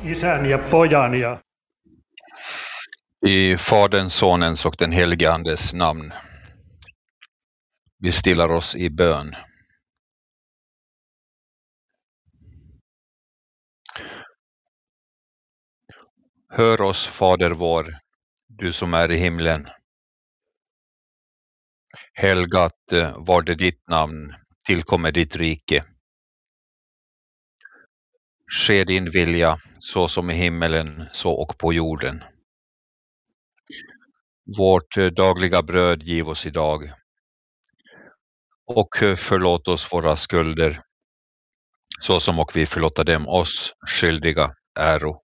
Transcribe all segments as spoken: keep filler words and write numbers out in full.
Isän ja Pojan ja I Faderns, Sonens och den helige Andes namn. Vi stillar oss i bön. Hör oss, Fader vår, du som är i himlen. Helgat var det ditt namn, tillkommer ditt rike. Ske din vilja, så som i himmelen, så och på jorden. Vårt dagliga bröd giv oss idag. Och förlåt oss våra skulder, så som och vi förlåta dem oss skyldiga äro.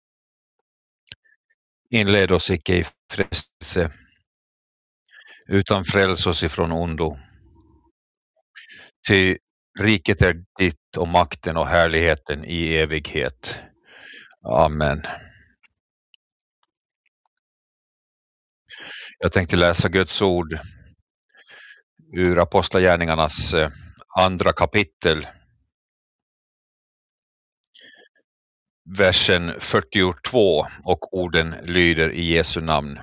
Inled oss icke i frestelse, utan fräls oss ifrån ondo. Ty riket är ditt och makten och härligheten i evighet. Amen. Jag tänkte läsa Guds ord ur Apostlagärningarnas andra kapitel. Versen fyrtiotvå och orden lyder i Jesu namn.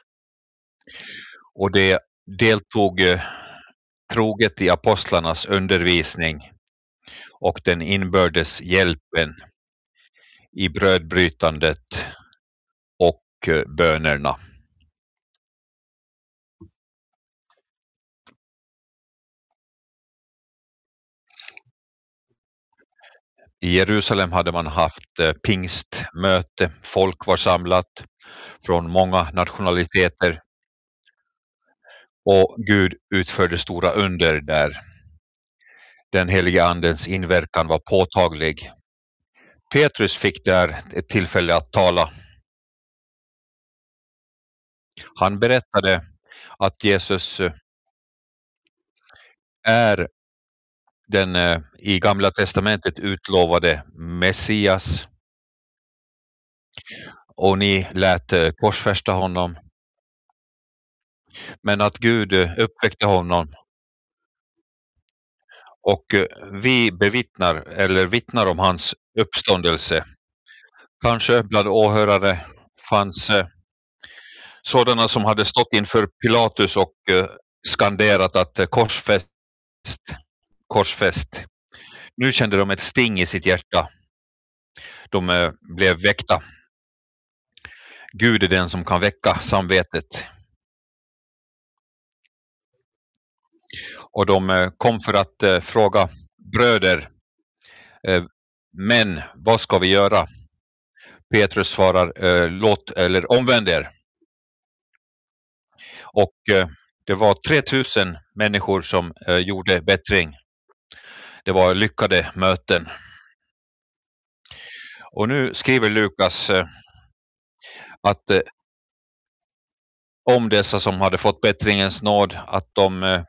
Och det deltog troget i apostlarnas undervisning och den inbördes hjälpen i brödbrytandet och bönerna. I Jerusalem hade man haft pingstmöte, folk var samlat från många nationaliteter och Gud utförde stora under där. Den helige andens inverkan var påtaglig. Petrus fick där ett tillfälle att tala. Han berättade att Jesus är den i Gamla testamentet utlovade Messias. Och ni lät korsfästa honom. Men att Gud uppväckte honom. Och vi bevittnar eller vittnar om hans uppståndelse. Kanske bland åhörare fanns sådana som hade stått inför Pilatus och skanderat att korsfäst, korsfäst. Nu kände de ett sting i sitt hjärta. De blev väckta. Gud är den som kan väcka samvetet. Och de kom för att fråga bröder, men vad ska vi göra? Petrus svarar, låt eller omvänd er. Och det var tre tusen människor som gjorde bättring. Det var lyckade möten. Och nu skriver Lukas att om dessa som hade fått bättringens nåd, att de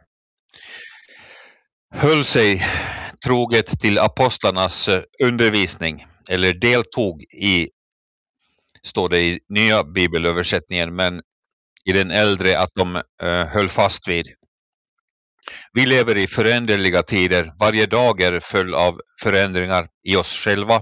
höll sig troget till apostlarnas undervisning eller deltog i, står det i nya bibelöversättningen, men i den äldre att de uh, höll fast vid. Vi lever i föränderliga tider. Varje dag är full av förändringar i oss själva.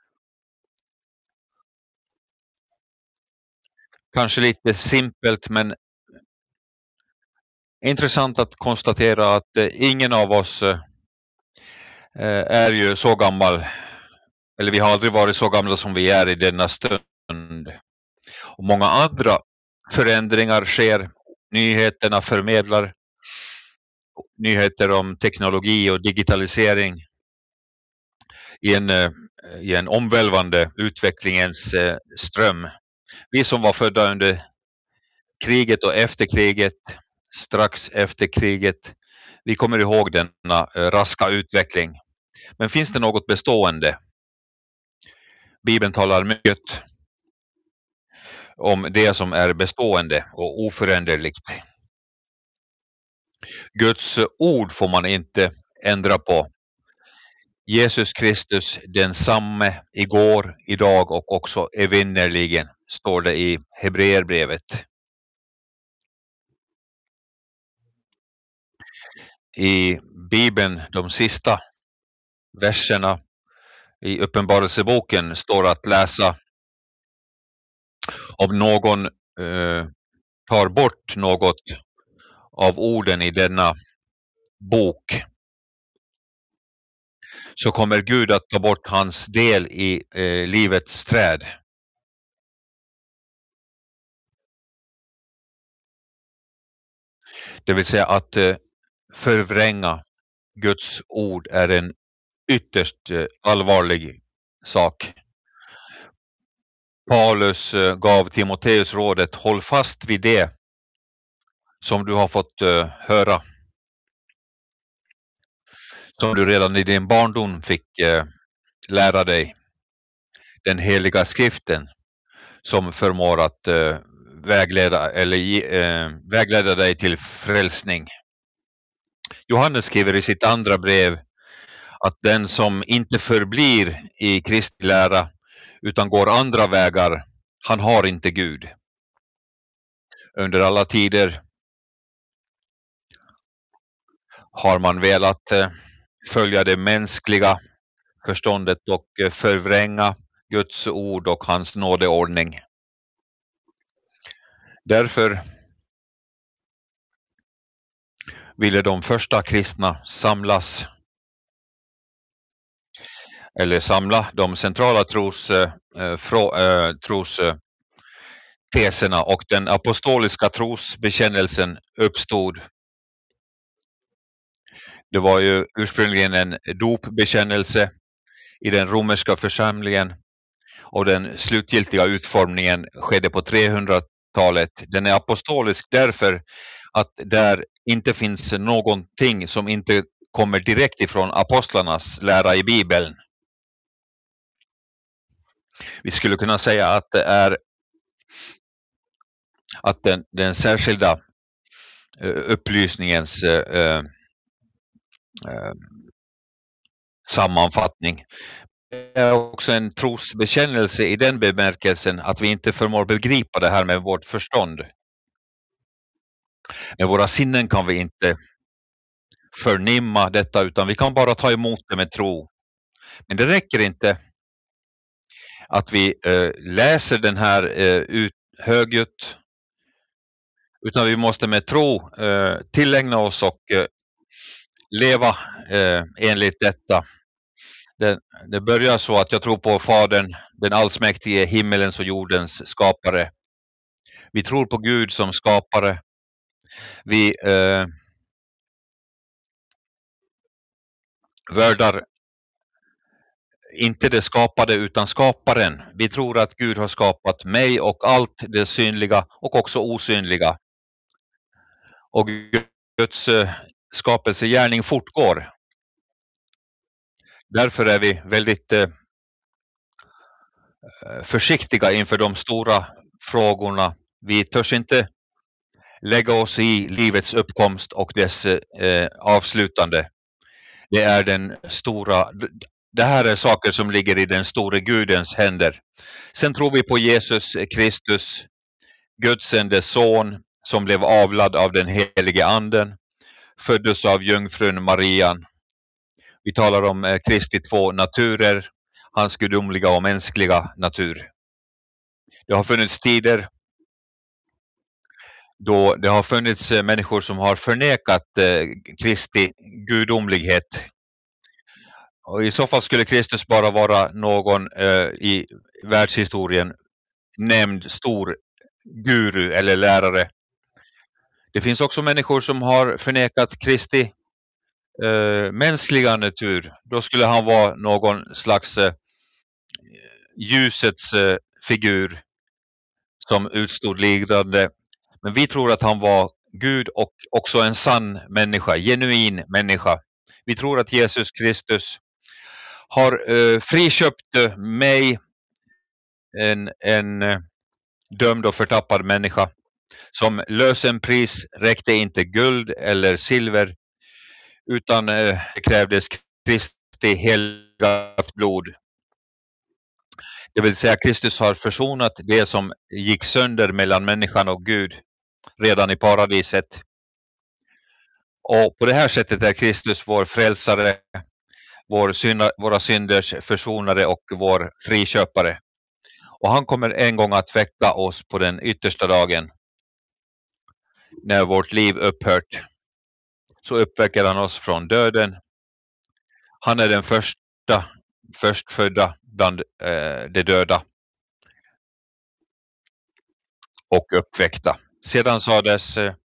Kanske lite simpelt, men intressant att konstatera att uh, ingen av oss uh, är ju så gammal, eller vi har aldrig varit så gamla som vi är i denna stund. Och många andra förändringar sker. Nyheterna förmedlar nyheter om teknologi och digitalisering i en, i en omvälvande utvecklingens ström. Vi som var födda under kriget och efter kriget, strax efter kriget, vi kommer ihåg denna raska utveckling. Men finns det något bestående? Bibeln talar mycket om det som är bestående och oföränderligt. Guds ord får man inte ändra på. Jesus Kristus, densamme igår, idag och också evinnerligen, står det i Hebreerbrevet. I Bibeln, de sista verserna i Uppenbarelseboken står att läsa Om någon eh, tar bort något av orden i denna bok, så kommer Gud att ta bort hans del i eh, livets träd. Det vill säga att eh, förvränga Guds ord är en ytterst eh, allvarlig sak. Paulus eh, gav Timoteus rådet: håll fast vid det som du har fått eh, höra, som du redan i din barndom fick eh, lära dig, den heliga skriften som förmår att eh, vägleda eller eh, vägleda dig till frälsning. Johannes skriver i sitt andra brev att den som inte förblir i Kristi lära utan går andra vägar, han har inte Gud. Under alla tider har man velat eh, följa det mänskliga förståndet och eh, förvränga Guds ord och hans nådeordning. Därför ville de första kristna samlas eller samla de centrala tros, eh, frå, eh, tros eh, teserna, och den apostoliska trosbekännelsen uppstod. Det var ju ursprungligen en dopbekännelse i den romerska församlingen, och den slutgiltiga utformningen skedde på trehundratalet. Den är apostolisk därför att där inte finns någonting som inte kommer direkt ifrån apostlarnas lära i Bibeln. Vi skulle kunna säga att det är att den, den särskilda uh, upplysningens uh, uh, sammanfattning är också en trosbekännelse i den bemärkelsen att vi inte förmår begripa det här med vårt förstånd. Med våra sinnen kan vi inte förnimma detta, utan vi kan bara ta emot det med tro. Men det räcker inte att vi uh, läser den här uh, ut, högljutt, utan vi måste med tro uh, tillägna oss och uh, leva uh, enligt detta. Det, det börjar så att jag tror på Fadern, den allsmäktige, himmelens och jordens skapare. Vi tror på Gud som skapare. Vi uh, värdar inte det skapade utan skaparen. Vi tror att Gud har skapat mig och allt det synliga och också osynliga. Och Guds uh, skapelsegärning fortgår. Därför är vi väldigt uh, försiktiga inför de stora frågorna. Vi törs inte lägga oss i livets uppkomst och dess uh, avslutande. Det är den stora... Det här är saker som ligger i den store Gudens händer. Sen tror vi på Jesus Kristus, Guds enda son, som blev avlad av den helige anden, föddes av jungfrun Marian. Vi talar om Kristi två naturer, hans gudomliga och mänskliga natur. Det har funnits tider då det har funnits människor som har förnekat Kristi gudomlighet. Och i så fall skulle Kristus bara vara någon eh, i världshistorien nämnd stor guru eller lärare. Det finns också människor som har förnekat Kristi eh, mänskliga natur. Då skulle han vara någon slags eh, ljusets eh, figur som utstod lidande. Men vi tror att han var Gud och också en sann människa, genuin människa. Vi tror att Jesus Kristus har uh, friköpt uh, mig, en, en uh, dömd och förtappad människa. Som lösenpris räckte inte guld eller silver, utan uh, det krävdes Kristi heliga blod. Det vill säga Kristus har försonat det som gick sönder mellan människan och Gud redan i paradiset. Och på det här sättet är Kristus vår frälsare, vår synda, våra synders försonare och vår friköpare. Och han kommer en gång att väcka oss på den yttersta dagen. När vårt liv upphört så uppväcker han oss från döden. Han är den första, förstfödda bland eh, de döda. Och uppväckta. Sedan sades eh,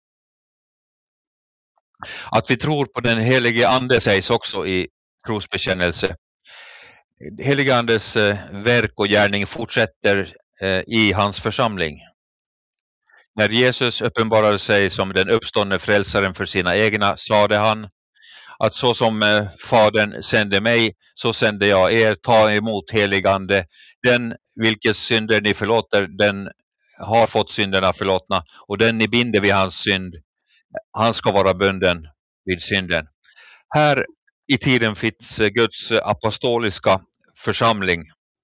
att vi tror på den helige ande, sägs också i trosbekännelse. Helige andes eh, verk och gärning fortsätter eh, i hans församling. När Jesus uppenbarade sig som den uppståndne frälsaren för sina egna sade han att så som eh, Fadern sände mig så sände jag er, ta emot helige ande. Den vilkes synder ni förlåter, den har fått synderna förlåtna, och den ni binder vid hans synd, han ska vara bunden vid synden. Här i tiden finns Guds apostoliska församling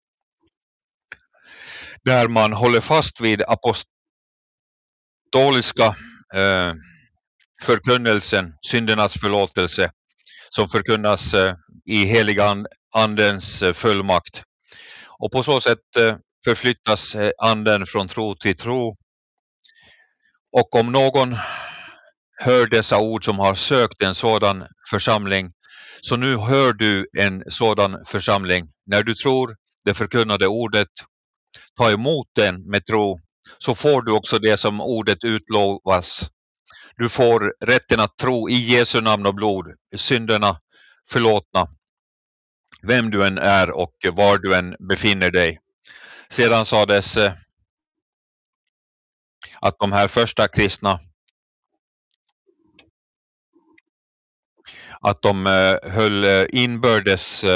där man håller fast vid apostoliska eh, förkunnelsen, syndernas förlåtelse, som förkunnas eh, i heliga andens eh, fullmakt. Och på så sätt eh, förflyttas eh, anden från tro till tro. Och om någon hör dessa ord som har sökt en sådan församling, så nu hör du en sådan församling. När du tror det förkunnade ordet, ta emot den med tro, så får du också det som ordet utlovas. Du får rätten att tro i Jesu namn och blod, synderna förlåtna, vem du än är och var du än befinner dig. Sedan sades att de här första kristna, att de höll inbördes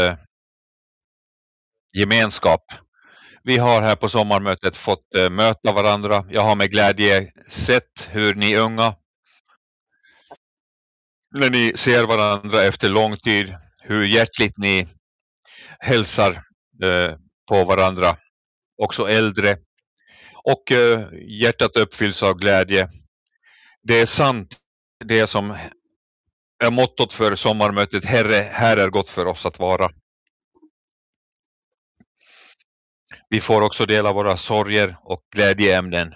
gemenskap. Vi har här på sommarmötet fått möta varandra. Jag har med glädje sett hur ni unga, när ni ser varandra efter lång tid, hur hjärtligt ni hälsar på varandra. Också äldre. Och hjärtat uppfylls av glädje. Det är sant, det som är mottot för sommarmötet. Herre, här är gott för oss att vara. Vi får också dela våra sorger och glädjeämnen.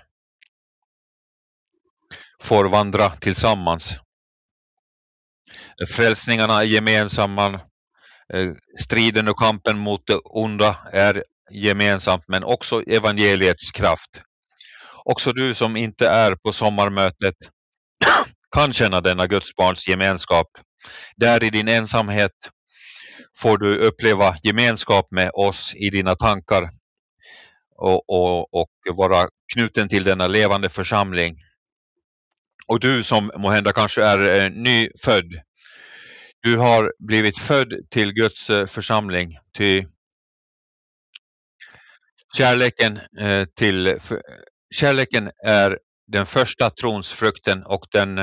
Får vandra tillsammans. Frälsningarna är gemensamma. Striden och kampen mot det onda är gemensamt, men också evangeliets kraft. Också du som inte är på sommarmötet kan känna denna Guds barns gemenskap. Där i din ensamhet får du uppleva gemenskap med oss i dina tankar och, och, och vara knuten till denna levande församling. Och du som måhända kanske är nyfödd, du har blivit född till Guds församling, till kärleken till kärleken är den första tronsfrukten, och den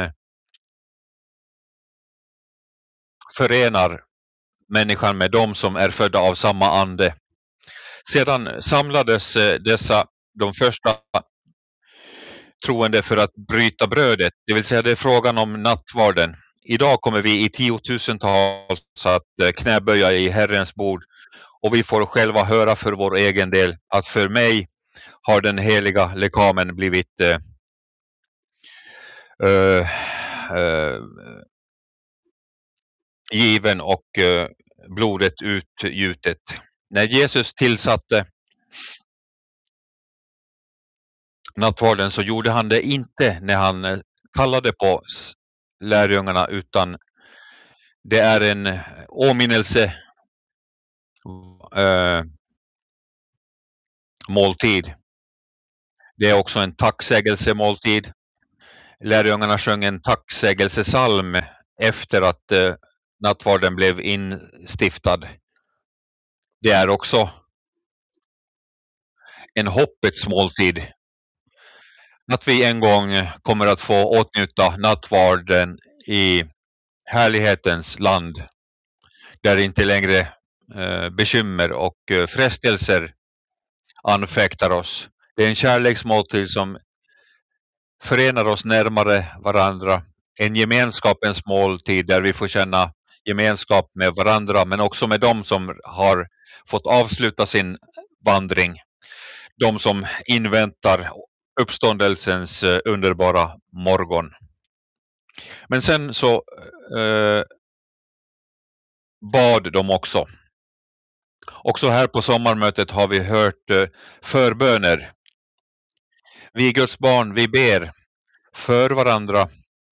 förenar människan med dem som är födda av samma ande. Sedan samlades dessa, de första troende, för att bryta brödet, det vill säga det är frågan om nattvarden. Idag kommer vi i tiotusentals att knäböja i Herrens bord, och vi får själva höra för vår egen del att för mig har den heliga lekamen blivit eh, eh, given och eh, blodet utgjutet. När Jesus tillsatte nattvarden så gjorde han det inte när han kallade på lärjungarna, utan det är en åminnelse eh, måltid. Det är också en tacksägelsemåltid. Lärjungarna sjöng en tacksägelsesalm efter att eh, nattvarden blev instiftad. Det är också en hoppets måltid. Att vi en gång kommer att få åtnjuta nattvarden i härlighetens land, där inte längre eh, bekymmer och eh, frestelser anfäktar oss. Det är en kärleksmåltid som förenar oss närmare varandra. En gemenskapens måltid där vi får känna gemenskap med varandra, men också med dem som har fått avsluta sin vandring. de som inväntar uppståndelsens eh, underbara morgon. Men sen så eh, bad de också. Också här på sommarmötet har vi hört eh, förböner. Vi Guds barn, vi ber för varandra.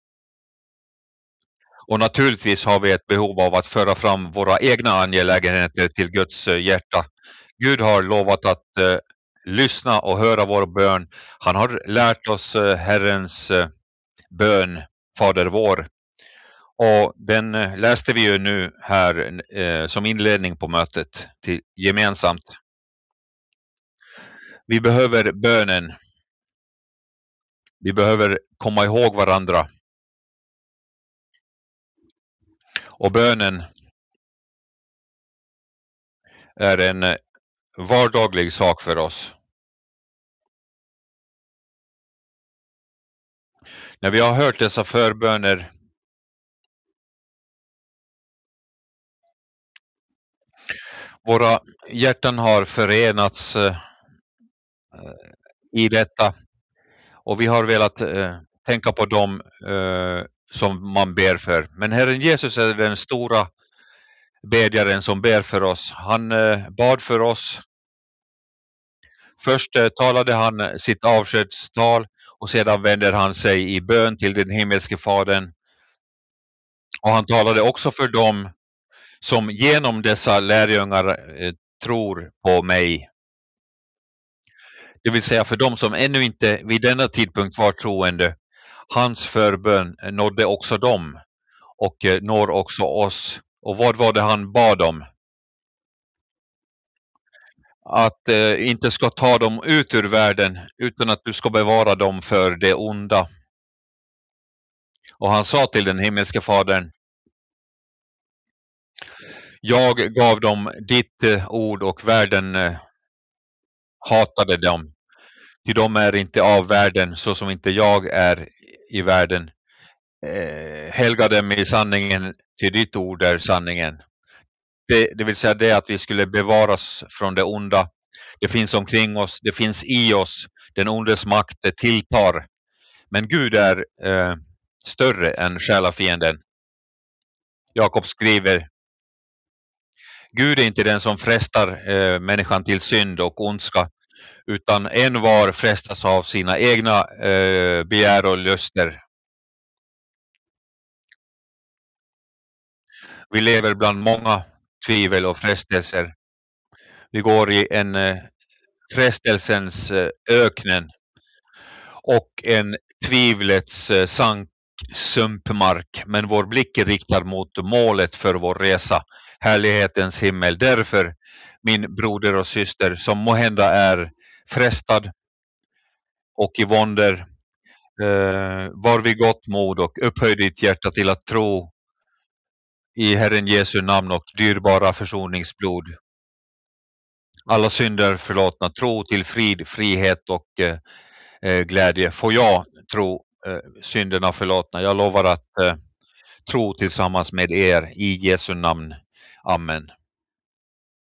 Och naturligtvis har vi ett behov av att föra fram våra egna angelägenheter till Guds eh, hjärta. Gud har lovat att eh, lyssna och höra vår bön. Han har lärt oss eh, Herrens eh, bön, Fader vår. Och den eh, läste vi ju nu här eh, som inledning på mötet till, gemensamt. Vi behöver bönen. Vi behöver komma ihåg varandra. Och bönen är en eh, vardaglig sak för oss. När vi har hört dessa förböner våra hjärtan har förenats eh, i detta och vi har velat eh, tänka på dem eh, som man ber för. Men Herren Jesus är den stora bedjaren som ber för oss. Han eh, bad för oss. Först eh, talade han sitt avskedstal och sedan vänder han sig i bön till den himmelske Fadern. Och han talade också för dem som genom dessa lärjungar eh, tror på mig. Det vill säga för dem som ännu inte vid denna tidpunkt var troende. Hans förbön nådde också dem och eh, når också oss. Och vad var det han bad om? Att eh, inte ska ta dem ut ur världen utan att du ska bevara dem för det onda. Och han sa till den himmelske Fadern: jag gav dem ditt eh, ord och världen eh, hatade dem. Ty de är inte av världen så som inte jag är i världen. Eh, helga dem i sanningen, till ditt ord är sanningen. Det, det vill säga det att vi skulle bevaras från det onda. Det finns omkring oss, det finns i oss. Den ondes makt tilltar. Men Gud är eh, större än själafienden. Jakob skriver: Gud är inte den som frestar eh, människan till synd och ondska, utan en var frestas av sina egna eh, begär och luster. Vi lever bland många tvivel och frestelser. Vi går i en eh, frestelsens eh, öknen och en tvivlets eh, sank sumpmark, men vår blick är riktad mot målet för vår resa, härlighetens himmel. Därför, min broder och syster, som måhända är frestad och i vånder, eh, var vi gott mod och upphöj ditt hjärta till att tro i Herren Jesu namn och dyrbara försoningsblod. Alla synder förlåtna, tro till frid, frihet och eh, glädje. Får jag tro eh, synderna förlåtna? Jag lovar att eh, tro tillsammans med er i Jesu namn. Amen.